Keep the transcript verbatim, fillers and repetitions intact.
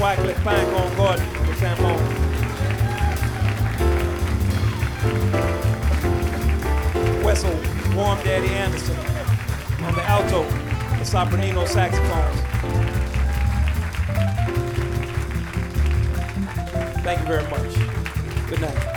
Wycliffe Pinecone Gordon on the trombone. Wessel Warm Daddy Anderson on the alto, the sopranino saxophones. Thank you very much. Good night.